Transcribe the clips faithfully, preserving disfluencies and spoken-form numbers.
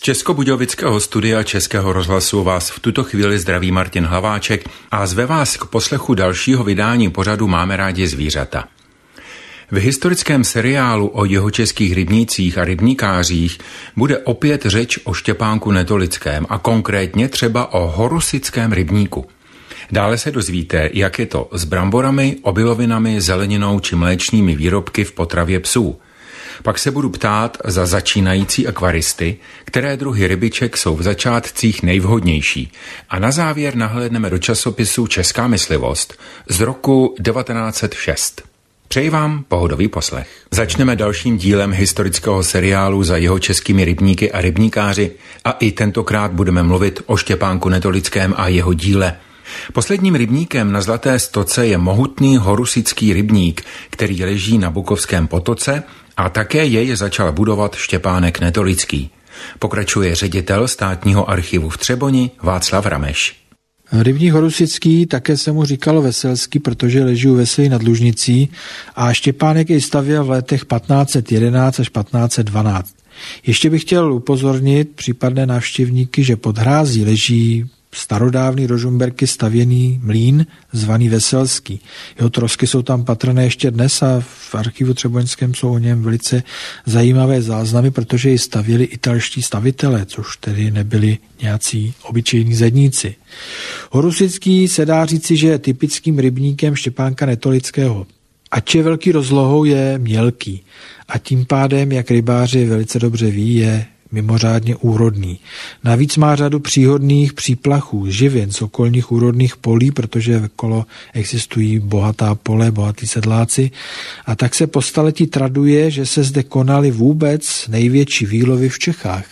Českobudějovického studia Českého rozhlasu vás v tuto chvíli zdraví Martin Hlaváček a zve vás k poslechu dalšího vydání pořadu Máme rádi zvířata. V historickém seriálu o jihočeských rybnících a rybníkářích bude opět řeč o Štěpánku Netolickém a konkrétně třeba o horusickém rybníku. Dále se dozvíte, jak je to s bramborami, obilovinami, zeleninou či mléčnými výrobky v potravě psů. Pak se budu ptát za začínající akvaristy, které druhy rybiček jsou v začátcích nejvhodnější. A na závěr nahlédneme do časopisu Česká myslivost z roku devatenáct set šest. Přeji vám pohodový poslech. Začneme dalším dílem historického seriálu za jihočeskými rybníky a rybníkáři a i tentokrát budeme mluvit o Štěpánku Netolickém a jeho díle. Posledním rybníkem na Zlaté stoce je mohutný horusický rybník, který leží na Bukovském potoce a také jej začal budovat Štěpánek Netolický. Pokračuje ředitel státního archivu v Třeboni Václav Rameš. Rybník horusický, také se mu říkalo Veselský, protože leží u Veselí nad Lužnicí a Štěpánek jej stavěl v letech patnáct set jedenáct až patnáct set dvanáct. Ještě bych chtěl upozornit případné návštěvníky, že pod hrází leží starodávný do Žumberky stavěný mlýn zvaný Veselský. Jeho trosky jsou tam patrné ještě dnes a v archivu třeboňském jsou o něm velice zajímavé záznamy, protože ji stavěli italští stavitelé, což tedy nebyli nějací obyčejní zedníci. Horusický se dá říci, že je typickým rybníkem Štěpánka Netolického. Ač je velký rozlohou, je mělký a tím pádem, jak rybáři velice dobře ví, je mimořádně úrodný. Navíc má řadu příhodných příplachů, živin z okolních úrodných polí, protože okolo existují bohatá pole, bohatí sedláci. A tak se po staletí traduje, že se zde konaly vůbec největší výlovy v Čechách.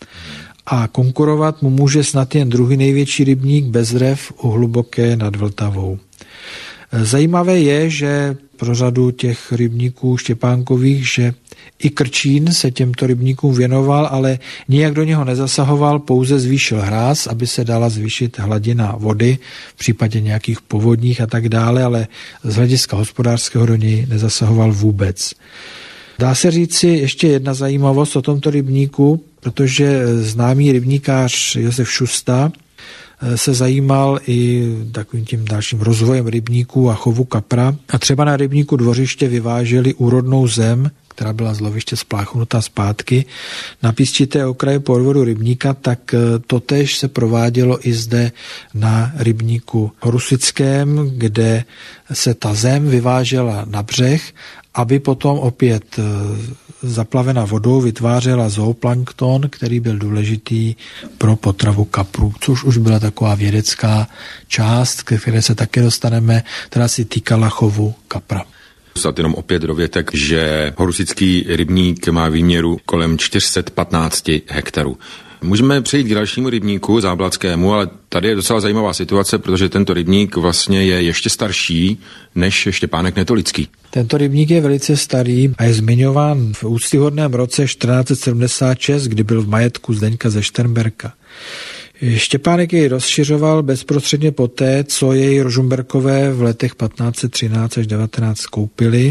A konkurovat mu může snad jen druhý největší rybník Bezrev u Hluboké nad Vltavou. Zajímavé je, že pro řadu těch rybníků štěpánkových, že i Krčín se těmto rybníkům věnoval, ale nijak do něho nezasahoval, pouze zvýšil hráz, aby se dala zvýšit hladina vody v případě nějakých povodních a tak dále, ale z hlediska hospodářského do něj nezasahoval vůbec. Dá se říci ještě jedna zajímavost o tomto rybníku, protože známý rybníkář Josef Šusta se zajímal i takovým tím dalším rozvojem rybníků a chovu kapra. A třeba na rybníku Dvořiště vyváželi úrodnou zem, která byla z loviště spláchnutá zpátky, na písčité okraje podvodu rybníka, tak totéž se provádělo i zde na rybníku horusickém, kde se ta zem vyvážela na břeh, aby potom opět zaplavená vodou vytvářela zooplankton, který byl důležitý pro potravu kaprů, což už byla taková vědecká část, ke které se také dostaneme, která si týkala chovu kapra. Snad jenom opět dovětek, že horusický rybník má výměru kolem čtyři sta patnáct hektarů. Můžeme přejít k dalšímu rybníku, Zábladskému, ale tady je docela zajímavá situace, protože tento rybník vlastně je ještě starší než Štěpánek Netolický. Tento rybník je velice starý a je zmiňován v úctyhodném roce čtrnáct set sedmdesát šest, kdy byl v majetku Zdeňka ze Šternberka. Štěpánek jej rozšiřoval bezprostředně poté, co jej Rožumberkové v letech patnáct set třináct až devatenáct koupili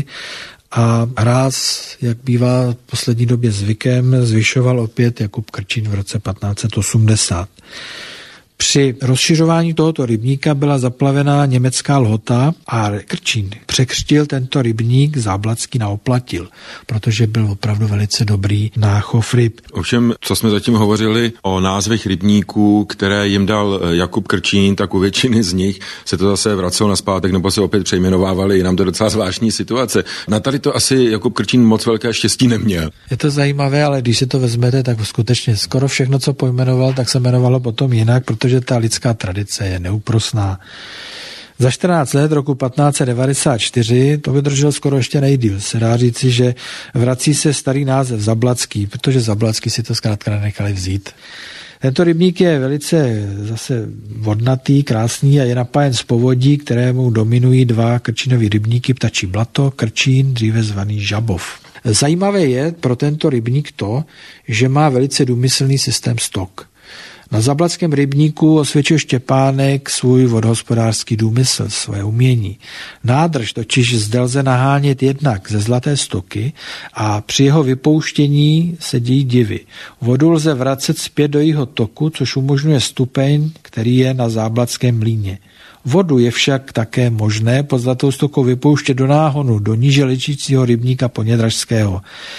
a hráz, jak bývá v poslední době zvykem, zvyšoval opět Jakub Krčín v roce patnáct set osmdesát. Při rozšiřování tohoto rybníka byla zaplavená německá lhota a Krčín překřtil tento rybník Zábladský na Oplatil, protože byl opravdu velice dobrý na chov ryb. Ovšem, co jsme zatím hovořili o názvech rybníků, které jim dal Jakub Krčín, tak u většiny z nich se to zase vracelo nazpátek nebo se opět přejmenovávali, je nám to docela zvláštní situace. Na tady to asi Jakub Krčín moc velké štěstí neměl. Je to zajímavé, ale když si to vezmete, tak skutečně skoro všechno, co pojmenoval, tak se jmenovalo potom jinak, protože ta lidská tradice je neúprosná. Za čtrnáct let roku patnáct set devadesát čtyři, to vydržel skoro ještě nejdýl, se dá říci, že vrací se starý název Zabladský, protože Zabladský si to zkrátka nenechali vzít. Tento rybník je velice zase vodnatý, krásný a je napájen z povodí, kterému dominují dva Krčínovy rybníky, Ptačí blato, Krčín, dříve zvaný Žabov. Zajímavé je pro tento rybník to, že má velice důmyslný systém stok. Na Zabladském rybníku osvědčil Štěpánek svůj vodohospodářský důmysl, své umění. Nádrž totiž zde lze nahánět jednak ze Zlaté Stoky a při jeho vypouštění se dějí divy. Vodu lze vracet zpět do jejího toku, což umožňuje stupeň, který je na Zábladském mlýně. Vodu je však také možné pod Zlatou Stokou vypouštět do náhonu, do níže ležícího rybníka Ponědražského.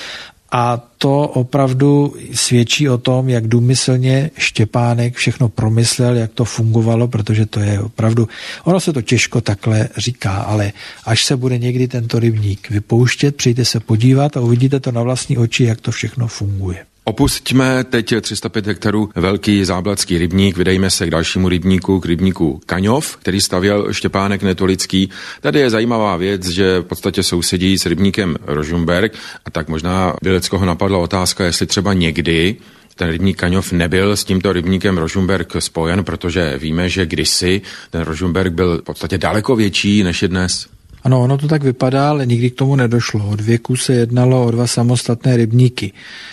A to opravdu svědčí o tom, jak důmyslně Štěpánek všechno promyslel, jak to fungovalo, protože to je opravdu, ono se to těžko takhle říká, ale až se bude někdy tento rybník vypouštět, přijďte se podívat a uvidíte to na vlastní oči, jak to všechno funguje. Opustíme teď tři sta pět hektarů velký zábladský rybník, vydejme se k dalšímu rybníku, k rybníku Kaňov, který stavěl Štěpánek Netolický. Tady je zajímavá věc, že v podstatě sousedí s rybníkem Rožmberk a tak možná by leckoho napadla otázka, jestli třeba někdy ten rybník Kaňov nebyl s tímto rybníkem Rožmberk spojen, protože víme, že kdysi ten Rožmberk byl v podstatě daleko větší než je dnes. Ano, ono to tak vypadá, ale nikdy k tomu nedošlo. Od věku se jednalo o dva samostatné rybníky.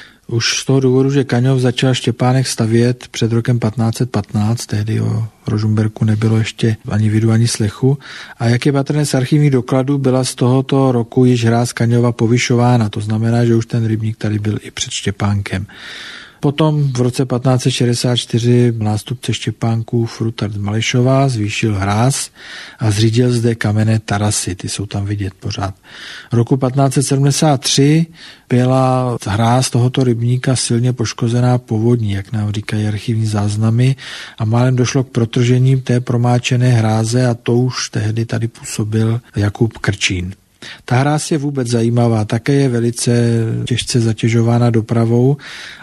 Už z toho důvodu, že Kaňov začal Štěpánek stavět před rokem patnáct set patnáct, tehdy o Rožmberku nebylo ještě ani vidu, ani slechu. A jak je patrné z archivních dokladů, byla z tohoto roku již hráz Kaňova povyšována. To znamená, že už ten rybník tady byl i před Štěpánkem. Potom v roce patnáct set šedesát čtyři nástupce Štěpánků Frutard Malešová zvýšil hráz a zřídil zde kamenné tarasy, ty jsou tam vidět pořád. V roku patnáct set sedmdesát tři byla hráz tohoto rybníka silně poškozená povodní, jak nám říkají archivní záznamy, a málem došlo k protržení té promáčené hráze a to už tehdy tady působil Jakub Krčín. Ta hráz je vůbec zajímavá, také je velice těžce zatěžována dopravou,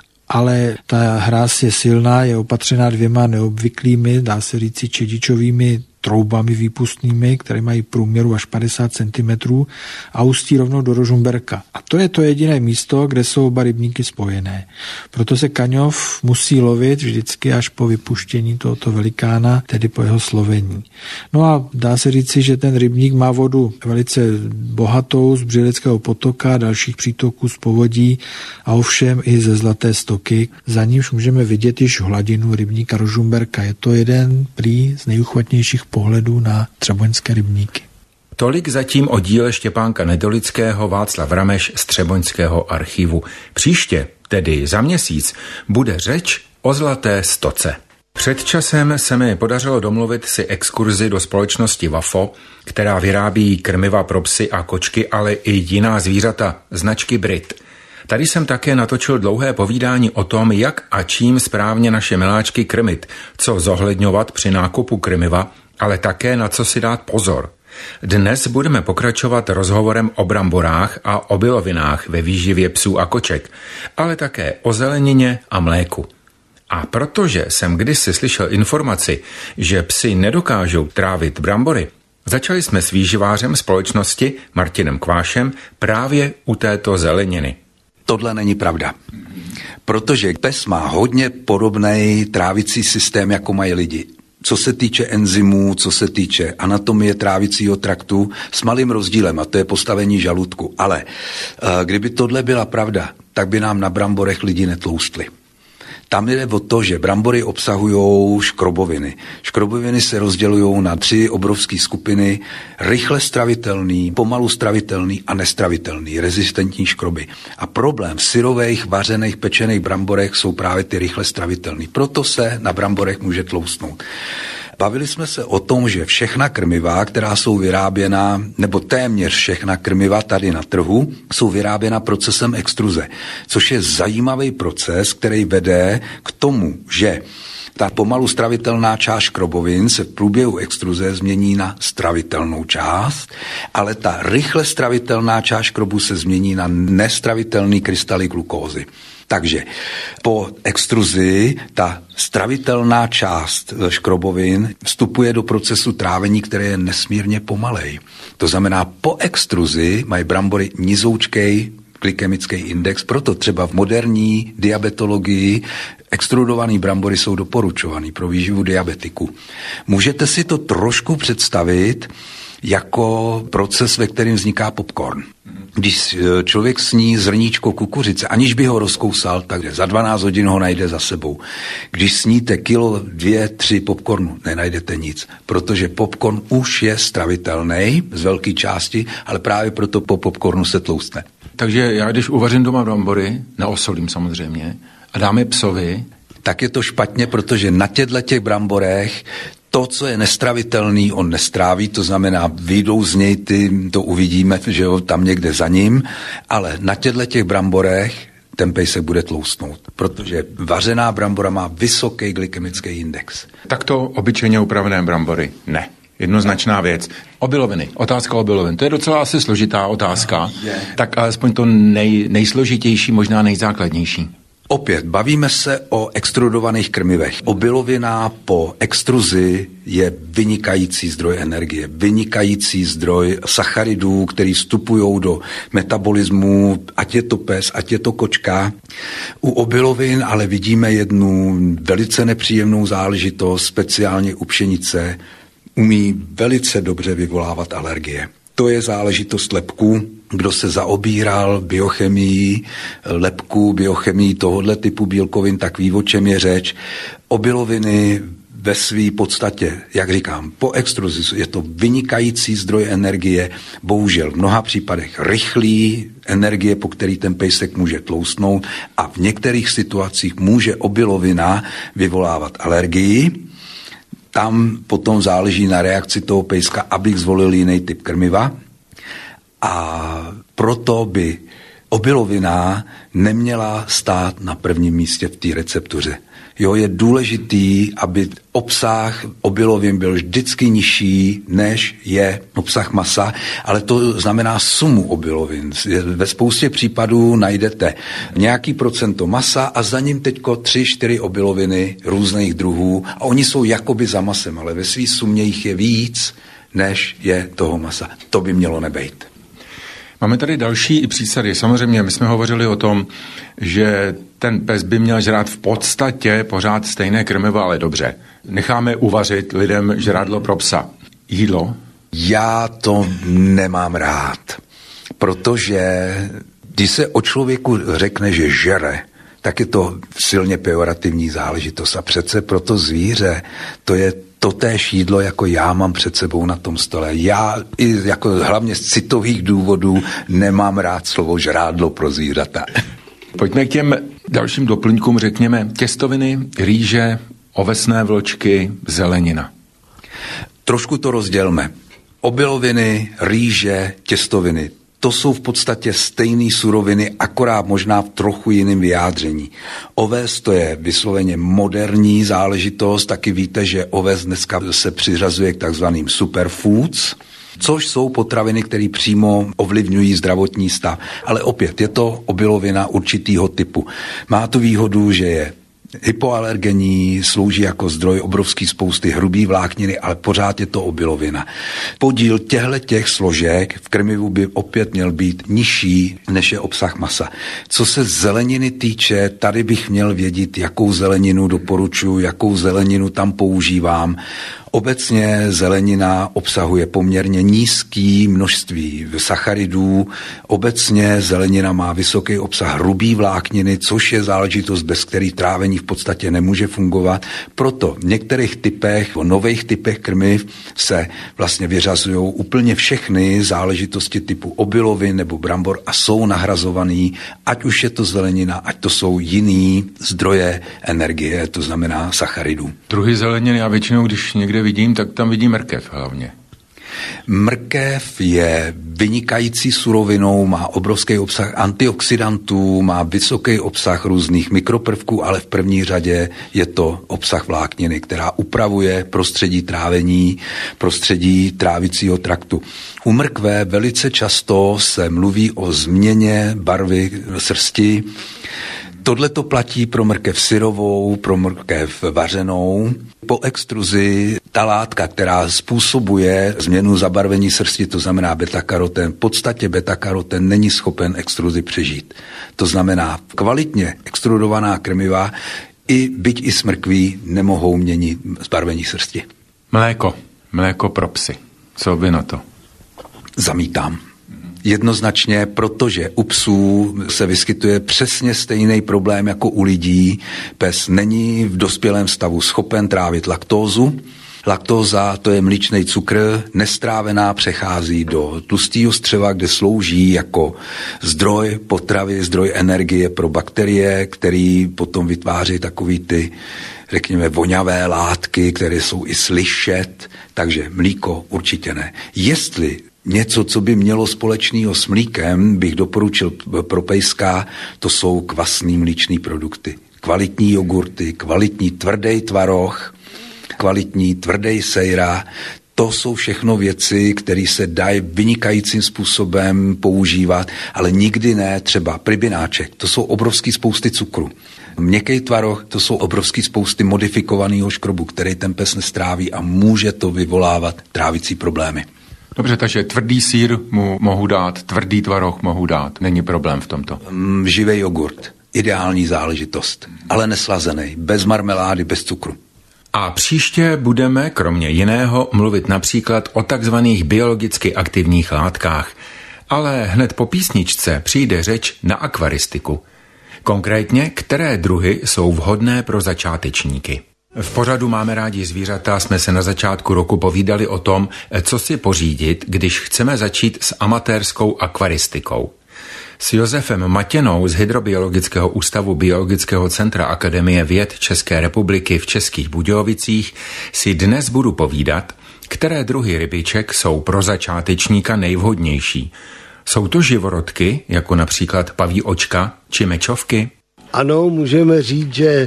ale ta hráz je silná, je opatřená dvěma neobvyklými, dá se říci čedičovými troubami výpustnými, které mají průměru až padesát centimetrů a ústí rovnou do Rožmberka. A to je to jediné místo, kde jsou oba rybníky spojené. Proto se Kaňov musí lovit vždycky až po vypuštění tohoto velikána, tedy po jeho slovení. No a dá se říci, že ten rybník má vodu velice bohatou z Břileckého potoka, dalších přítoků z povodí a ovšem i ze Zlaté Stoky. Za nímž můžeme vidět již hladinu rybníka Rožmberka. Je to jeden prý z nejuchvatnějších pohledů na třeboňské rybníky. Tolik zatím o díle Štěpánka Netolického, Václav Rameš z Třeboňského archivu. Příště, tedy za měsíc, bude řeč o Zlaté Stoce. Před časem se mi podařilo domluvit si exkurzi do společnosti Wafo, která vyrábí krmiva pro psy a kočky, ale i jiná zvířata, značky Brit. Tady jsem také natočil dlouhé povídání o tom, jak a čím správně naše miláčky krmit, co zohledňovat při nákupu krmiva, ale také na co si dát pozor. Dnes budeme pokračovat rozhovorem o bramborách a obilovinách ve výživě psů a koček, ale také o zelenině a mléku. A protože jsem kdysi slyšel informaci, že psi nedokážou trávit brambory, začali jsme s výživářem společnosti Martinem Kvášem právě u této zeleniny. Tohle není pravda, protože pes má hodně podobný trávicí systém, jako mají lidi. Co se týče enzymů, co se týče anatomie trávicího traktu, s malým rozdílem, a to je postavení žaludku. Ale kdyby tohle byla pravda, tak by nám na bramborech lidi netloustli. Tam jde o to, že brambory obsahují škroboviny. Škroboviny se rozdělují na tři obrovské skupiny: rychle stravitelný, pomalu stravitelný a nestravitelný, rezistentní škroby. A problém v syrových, vařených, pečených bramborech jsou právě ty rychle stravitelný. Proto se na bramborech může tloustnout. Bavili jsme se o tom, že všechna krmiva, která jsou vyráběna, nebo téměř všechna krmiva tady na trhu, jsou vyráběna procesem extruze, což je zajímavý proces, který vede k tomu, že ta pomalu stravitelná část škrobovin se v průběhu extruze změní na stravitelnou část, ale ta rychle stravitelná část škrobu se změní na nestravitelný krystaly glukózy. Takže po extruzi ta stravitelná část škrobovin vstupuje do procesu trávení, který je nesmírně pomalej. To znamená, po extruzi mají brambory nizoučkej glykemický index, proto třeba v moderní diabetologii extrudované brambory jsou doporučované pro výživu diabetiků. Můžete si to trošku představit jako proces, ve kterém vzniká popcorn. když člověk sní zrníčko kukuřice, aniž by ho rozkousal, tak za dvanáct hodin ho najde za sebou. Když sníte kilo, dvě, tři popcornu, nenajdete nic, protože popcorn už je stravitelný z velké části, ale právě proto po popcornu se tloustne. Takže já, když uvařím doma brambory, neosolím samozřejmě, a dáme psovi, tak je to špatně, protože na těchto těch bramborech to, co je nestravitelný, on nestráví, to znamená, vyjdou z něj ty, to uvidíme, že jo, tam někde za ním, ale na těchto těch bramborech ten pejsek bude tloustnout, protože vařená brambora má vysoký glykemický index. Tak to obyčejně upravené brambory ne. Jednoznačná věc. Obiloviny. Otázka obilovin. To je docela asi složitá otázka. Tak alespoň to nej, nejsložitější, možná nejzákladnější. Opět, bavíme se o extrudovaných krmivech. Obilovina po extruzi je vynikající zdroj energie, vynikající zdroj sacharidů, který vstupují do metabolismu, ať je to pes, ať je to kočka. U obilovin ale vidíme jednu velice nepříjemnou záležitost, speciálně u pšenice, umí velice dobře vyvolávat alergie. To je záležitost lepků. Kdo se zaobíral biochemií lepků, biochemií tohoto typu bílkovin, tak ví, o čem je řeč. Obiloviny ve své podstatě, jak říkám, po extruzi je to vynikající zdroj energie, bohužel v mnoha případech rychlý energie, po který ten pejsek může tloustnout a v některých situacích může obilovina vyvolávat alergii. Tam potom záleží na reakci toho pejska, abych zvolil jiný typ krmiva. A proto by obilovina neměla stát na prvním místě v té receptuře. Jo, je důležitý, aby obsah obilovin byl vždycky nižší, než je obsah masa, ale to znamená sumu obilovin. Ve spoustě případů najdete nějaký procento masa a za ním teďko tři, čtyři obiloviny různých druhů a oni jsou jakoby za masem, ale ve svý sumě jich je víc, než je toho masa. To by mělo nebejt. Máme tady další i přísady. Samozřejmě my jsme hovořili o tom, že ten pes by měl žrát v podstatě pořád stejné krmivo, ale dobře. Necháme uvařit lidem žrádlo pro psa. Jídlo? Já to nemám rád, protože když se o člověku řekne, že žere, tak je to silně pejorativní záležitost. A přece pro to zvíře to je totéž jídlo, jako já mám před sebou na tom stole. Já i jako hlavně z citových důvodů nemám rád slovo žrádlo pro zvířata. Pojďme k těm dalším doplňkům, řekněme těstoviny, rýže, ovesné vločky, zelenina. Trošku to rozdělme. Obiloviny, rýže, těstoviny. To jsou v podstatě stejné suroviny, akorát možná v trochu jiném vyjádření. Oves to je vysloveně moderní záležitost, taky víte, že oves dneska se přiřazuje k takzvaným superfoods, což jsou potraviny, které přímo ovlivňují zdravotní stav. Ale opět je to obilovina určitýho typu. Má tu výhodu, že je hypoalergenní, slouží jako zdroj obrovský spousty hrubý vlákniny, ale pořád je to obilovina. Podíl těchto těch složek v krmivu by opět měl být nižší, než je obsah masa. Co se zeleniny týče, tady bych měl vědět, jakou zeleninu doporučuji, jakou zeleninu tam používám. Obecně zelenina obsahuje poměrně nízké množství sacharidů. Obecně zelenina má vysoký obsah hrubý vlákniny, což je záležitost, bez který trávení v podstatě nemůže fungovat. Proto v některých typech, v nových typech krmiv se vlastně vyřazují úplně všechny záležitosti typu obilovin nebo brambor a jsou nahrazovaný, ať už je to zelenina, ať to jsou jiný zdroje energie, to znamená sacharidů. Druhy zeleniny já většinou, když někde vidím, tak tam vidím mrkev hlavně. Mrkev je vynikající surovinou, má obrovský obsah antioxidantů, má vysoký obsah různých mikroprvků, ale v první řadě je to obsah vlákniny, která upravuje prostředí trávení, prostředí trávicího traktu. U mrkve velice často se mluví o změně barvy srsti. Tohle to platí pro mrkev syrovou, pro mrkev vařenou. Po extruzi ta látka, která způsobuje změnu zabarvení srsti, to znamená beta-karoten, v podstatě beta-karoten není schopen extruzi přežít. To znamená, kvalitně extrudovaná krmiva i byť i s mrkví nemohou měnit zbarvení srsti. Mléko. Mléko pro psy. Co vy na to? Zamítám. Jednoznačně, protože u psů se vyskytuje přesně stejný problém jako u lidí. Pes není v dospělém stavu schopen trávit laktózu. Laktóza, to je mléčný cukr, nestrávená, přechází do tlustého střeva, kde slouží jako zdroj potravy, zdroj energie pro bakterie, který potom vytváří takový ty, řekněme, voňavé látky, které jsou i slyšet, takže mlíko určitě ne. Jestli něco, co by mělo společného s mlíkem, bych doporučil pro pejska, to jsou kvasný mlíčný produkty. Kvalitní jogurty, kvalitní tvrdý tvaroh, kvalitní tvrdý sejra, to jsou všechno věci, které se dají vynikajícím způsobem používat, ale nikdy ne třeba pribináček, to jsou obrovský spousty cukru. Měkký tvaroh, to jsou obrovský spousty modifikovaného škrobu, který ten pes nestráví a může to vyvolávat trávicí problémy. Dobře, takže tvrdý sýr mu mohu dát, tvrdý tvaroh mohu dát, není problém v tomto. Mm, živý jogurt, ideální záležitost, ale neslazený, bez marmelády, bez cukru. A příště budeme, kromě jiného, mluvit například o takzvaných biologicky aktivních látkách. Ale hned po písničce přijde řeč na akvaristiku. Konkrétně, které druhy jsou vhodné pro začátečníky. V pořadu Máme rádi zvířata jsme se na začátku roku povídali o tom, co si pořídit, když chceme začít s amatérskou akvaristikou. S Josefem Matěnou z Hydrobiologického ústavu Biologického centra Akademie věd České republiky v Českých Budějovicích si dnes budu povídat, které druhy rybiček jsou pro začátečníka nejvhodnější. Jsou to živorodky, jako například paví očka či mečovky? Ano, můžeme říct, že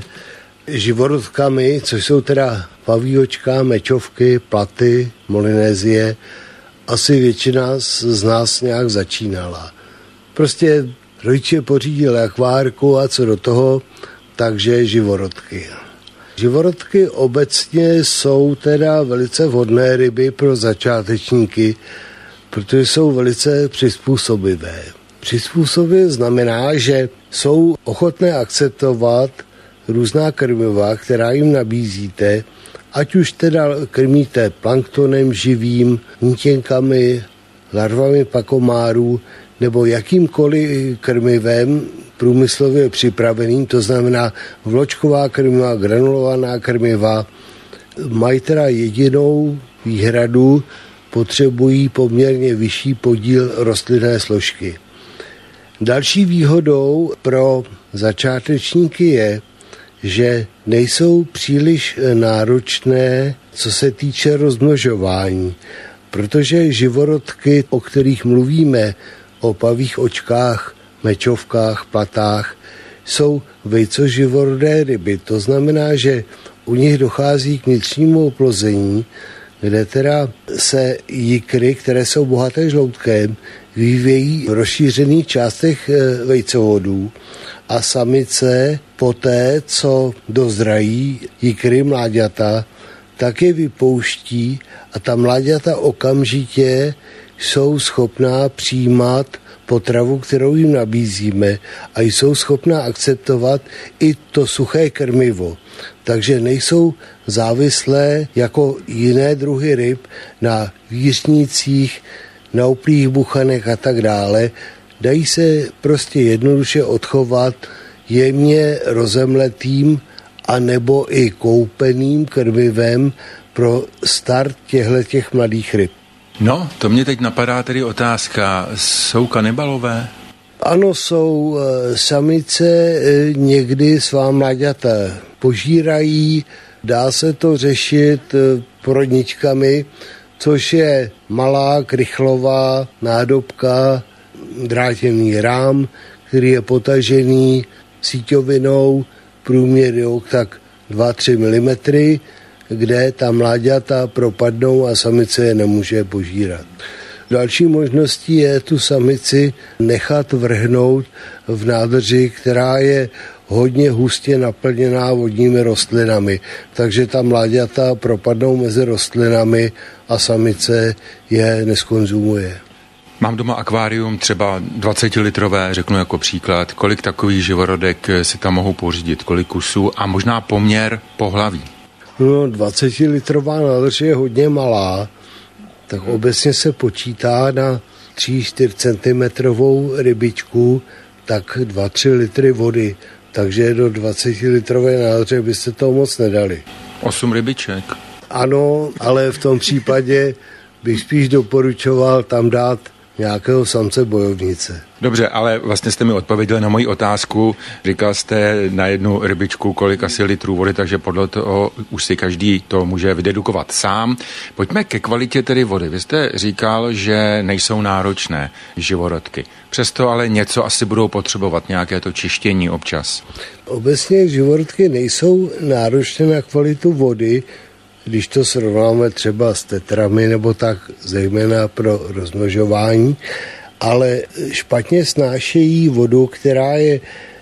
živorodkami, což jsou teda paví očka, mečovky, platy, molinézie, asi většina z nás nějak začínala. Prostě rodiče pořídili akvárku a co do toho, takže živorodky. Živorodky obecně jsou teda velice vhodné ryby pro začátečníky, protože jsou velice přizpůsobivé. Přizpůsobivé znamená, že jsou ochotné akceptovat různá krmiva, která jim nabízíte, ať už teda krmíte planktonem živým, nítěnkami, larvami pakomárů, nebo jakýmkoliv krmivem průmyslově připraveným, to znamená vločková krmiva, granulovaná krmiva, mají teda jedinou výhradu, potřebují poměrně vyšší podíl rostlinné složky. Další výhodou pro začátečníky je, že nejsou příliš náročné, co se týče rozmnožování, protože živorodky, o kterých mluvíme, o pavích očkách, mečovkách, platách, jsou vejcoživorodé ryby. To znamená, že u nich dochází k vnitřnímu oplození, kde teda se jikry, které jsou bohaté žloutkem, vyvíjejí v rozšířených částech vejcovodů a samice poté, co dozrají jikry mláďata, tak je vypouští a ta mláďata okamžitě jsou schopná přijímat potravu, kterou jim nabízíme a jsou schopná akceptovat i to suché krmivo. Takže nejsou závislé jako jiné druhy ryb na výřnicích, na uplých buchanech a tak dále. Dají se prostě jednoduše odchovat jemně rozemletým a nebo i koupeným krmivem pro start těchto mladých ryb. No, to mě teď napadá tedy otázka, jsou kanibalové? Ano, jsou. Samice někdy svá mláďata požírají, dá se to řešit porodničkami, což je malá krychlová nádobka, drátěný rám, který je potažený síťovinou průměru tak dva až tři milimetry, kde ta mláďata propadnou a samice je nemůže požírat. Další možností je tu samici nechat vrhnout v nádrži, která je hodně hustě naplněná vodními rostlinami, takže ta mláďata propadnou mezi rostlinami a samice je neskonzumuje. Mám doma akvárium třeba dvacetilitrové, řeknu jako příklad, kolik takových živorodek si tam mohou pořídit, kolik kusů a možná poměr pohlaví. No, dvacetilitrová nádrž je hodně malá, tak obecně se počítá na tři až čtyři centimetrovou rybičku, tak dva tři litry vody. Takže do dvacetilitrové nádrže byste toho moc nedali. Osm rybiček. Ano, ale v tom případě bych spíš doporučoval tam dát nějakého samce bojovnice. Dobře, ale vlastně jste mi odpověděli na moji otázku. Říkal jste na jednu rybičku, kolik asi litrů vody, takže podle toho už si každý to může vydedukovat sám. Pojďme ke kvalitě tedy vody. Vy jste říkal, že nejsou náročné živorodky. Přesto ale něco asi budou potřebovat, nějaké to čištění občas. Obecně živorodky nejsou náročné na kvalitu vody, když to srovnáme třeba s tetrami nebo tak, zejména pro rozmnožování, ale špatně snášejí vodu, která je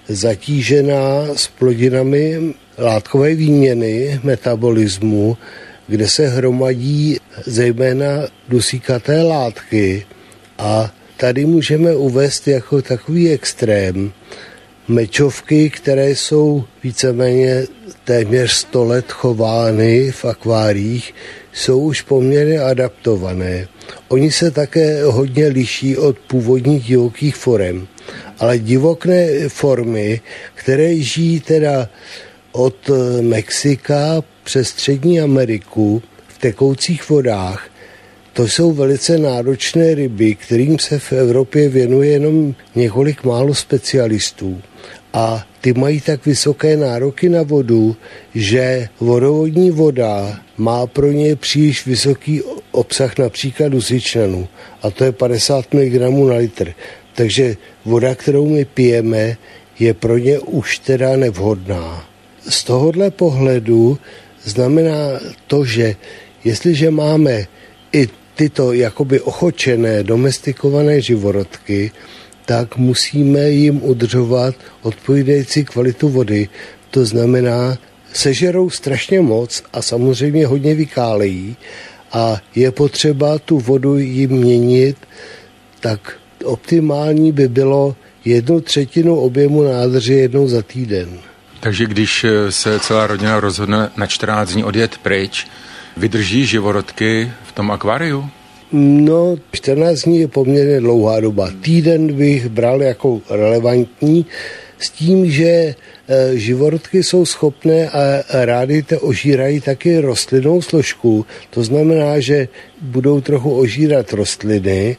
zatížená s plodinami látkové výměny, metabolismu, kde se hromadí zejména dusíkaté látky. A tady můžeme uvést jako takový extrém mečovky, které jsou víceméně téměř sto let chovány v akváriích, jsou už poměrně adaptované. Oni se také hodně liší od původních divokých forem, ale divoké formy, které žijí teda od Mexika přes Střední Ameriku v tekoucích vodách, to jsou velice náročné ryby, kterým se v Evropě věnuje jenom několik málo specialistů. A ty mají tak vysoké nároky na vodu, že vodovodní voda má pro ně příliš vysoký obsah například dusičnanu, a to je padesát miligramů na litr. Takže voda, kterou my pijeme, je pro ně už teda nevhodná. Z tohohle pohledu znamená to, že jestliže máme i tyto jakoby ochočené, domestikované živorodky, tak musíme jim udržovat odpovídající kvalitu vody. To znamená, sežerou strašně moc a samozřejmě hodně vykálejí a je potřeba tu vodu jim měnit, tak optimální by bylo jednu třetinu objemu nádrže jednou za týden. Takže když se celá rodina rozhodne na čtrnáct dní odjet pryč, vydrží živorodky v tom akváriu? No, čtrnáct dní je poměrně dlouhá doba. Týden bych bral jako relevantní s tím, že živorodky jsou schopné a rády te ožírají taky rostlinnou složku. To znamená, že budou trochu ožírat rostliny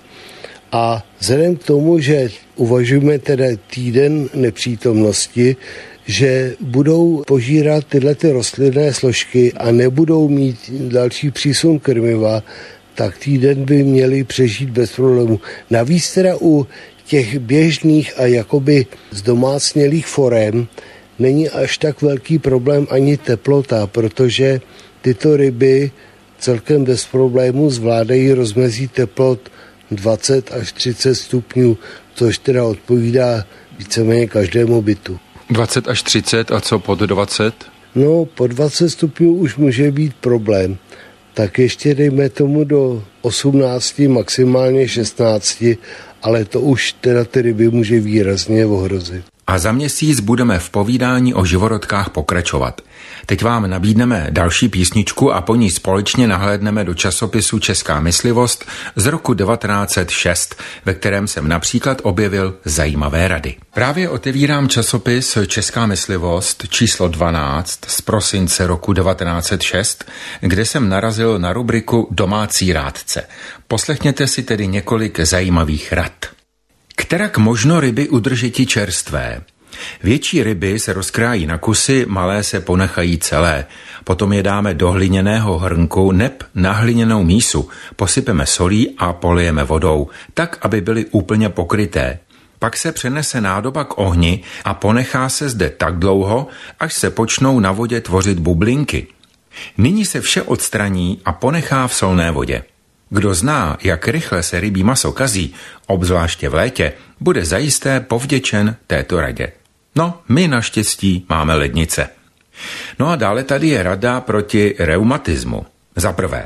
a vzhledem k tomu, že uvažujeme teda týden nepřítomnosti, že budou požírat tyhle ty rostlinné složky a nebudou mít další přísun krmiva, tak týden by měli přežít bez problému. Navíc teda u těch běžných a jakoby zdomácnělých forem není až tak velký problém ani teplota, protože tyto ryby celkem bez problémů zvládají rozmezí teplot dvacet až třicet stupňů, což teda odpovídá víceméně každému bytu. dvacet až třicet a co pod dvacet? No, po dvacet stupňů už může být problém. Tak ještě dejme tomu do osmnácti, maximálně šestnácti, ale to už teda ty ryby může výrazně ohrozit. A za měsíc budeme v povídání o živorodkách pokračovat. Teď vám nabídneme další písničku a po ní společně nahlédneme do časopisu Česká myslivost z roku devatenáct set šest, ve kterém jsem například objevil zajímavé rady. Právě otevírám časopis Česká myslivost číslo dvanáct z prosince roku devatenáct set šest, kde jsem narazil na rubriku Domácí rádce. Poslechněte si tedy několik zajímavých rad. Kterak možno ryby udržeti čerstvé? Větší ryby se rozkrájí na kusy, malé se ponechají celé. Potom je dáme do hliněného hrnku neb na hliněnou mísu, posypeme solí a polijeme vodou, tak, aby byly úplně pokryté. Pak se přenese nádoba k ohni a ponechá se zde tak dlouho, až se počnou na vodě tvořit bublinky. Nyní se vše odstraní a ponechá v solné vodě. Kdo zná, jak rychle se rybí maso kazí, obzvláště v létě, bude zajisté povděčen této radě. No, my naštěstí máme lednice. No a dále tady je rada proti reumatismu. Za prvé,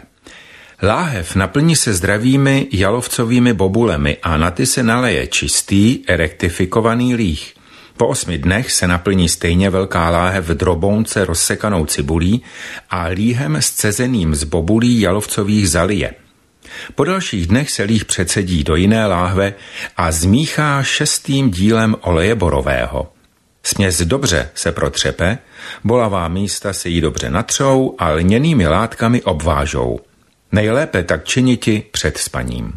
láhev naplní se zdravými jalovcovými bobulemi a na ty se naleje čistý, rektifikovaný líh. Po osmi dnech se naplní stejně velká láhev v drobounce rozsekanou cibulí a líhem scezeným z bobulí jalovcových zalije. Po dalších dnech se líh přecedí do jiné láhve a zmíchá šestým dílem oleje borového. Směs dobře se protřepe, bolavá místa se jí dobře natřou a lněnými látkami obvážou. Nejlépe tak činiti před spaním.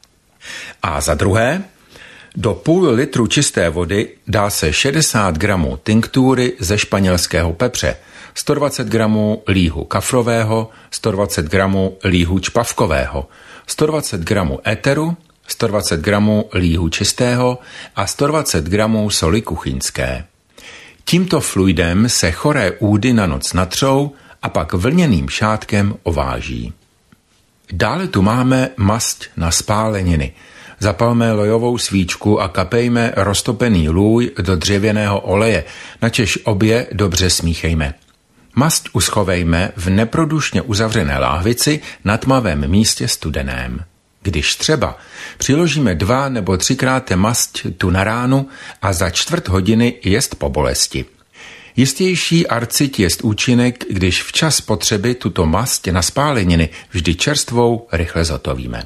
A za druhé, do půl litru čisté vody dá se šedesát gramů tinktury ze španělského pepře, sto dvacet gramů líhu kafrového, sto dvacet gramů líhu čpavkového, sto dvacet gramů éteru, sto dvacet gramů líhu čistého a sto dvacet gramů soli kuchyňské. Tímto fluidem se choré údy na noc natřou a pak vlněným šátkem ováží. Dále tu máme mast na spáleniny. Zapalme lojovou svíčku a kapejme roztopený lůj do dřevěného oleje, načež obě dobře smíchejme. Mast uschovejme v neprodušně uzavřené láhvici na tmavém místě studeném. Když třeba, přiložíme dva nebo třikrát mast tu na ránu a za čtvrt hodiny jest po bolesti. Jistější arcit jest účinek, když včas potřeby tuto mast na spáleniny vždy čerstvou rychle zotovíme.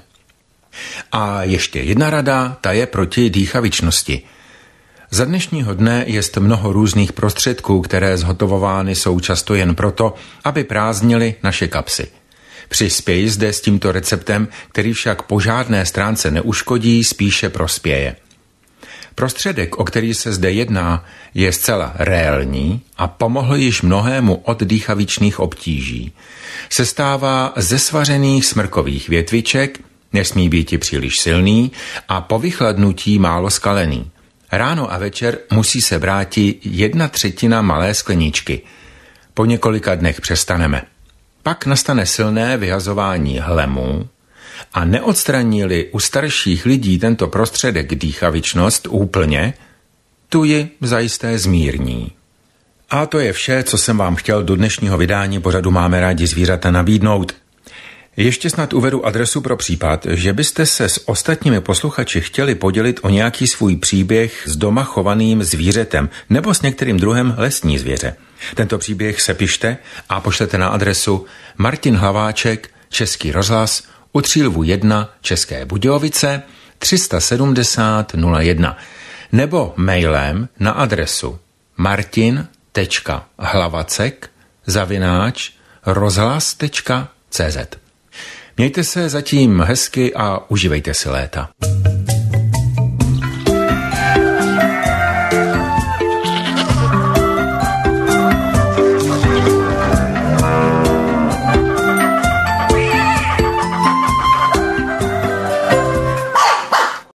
A ještě jedna rada, ta je proti dýchavičnosti. Za dnešního dne jest mnoho různých prostředků, které zhotovovány jsou často jen proto, aby prázdnily naše kapsy. Přispěj zde s tímto receptem, který však po žádné stránce neuškodí, spíše prospěje. Prostředek, o který se zde jedná, je zcela réální a pomohl již mnohému od dýchavičných obtíží. Sestává ze svařených smrkových větviček, nesmí být příliš silný a po vychladnutí málo skalený. Ráno a večer musí se vrátit jedna třetina malé skleničky. Po několika dnech přestaneme. Pak nastane silné vyhazování hlemů a neodstraní-li u starších lidí tento prostředek dýchavičnost úplně, tu ji zajisté zmírní. A to je vše, co jsem vám chtěl do dnešního vydání pořadu Máme rádi zvířata nabídnout. Ještě snad uvedu adresu pro případ, že byste se s ostatními posluchači chtěli podělit o nějaký svůj příběh s doma chovaným zvířetem nebo s některým druhem lesní zvěře. Tento příběh sepište a pošlete na adresu Martin Hlaváček, Český rozhlas, u Třílvu jedna, České Budějovice, tři set sedmdesát nula jedna, nebo mailem na adresu martin tečka hlavacek zavináč rozhlas tečka cé zet. Mějte se zatím hezky a užívejte si léta.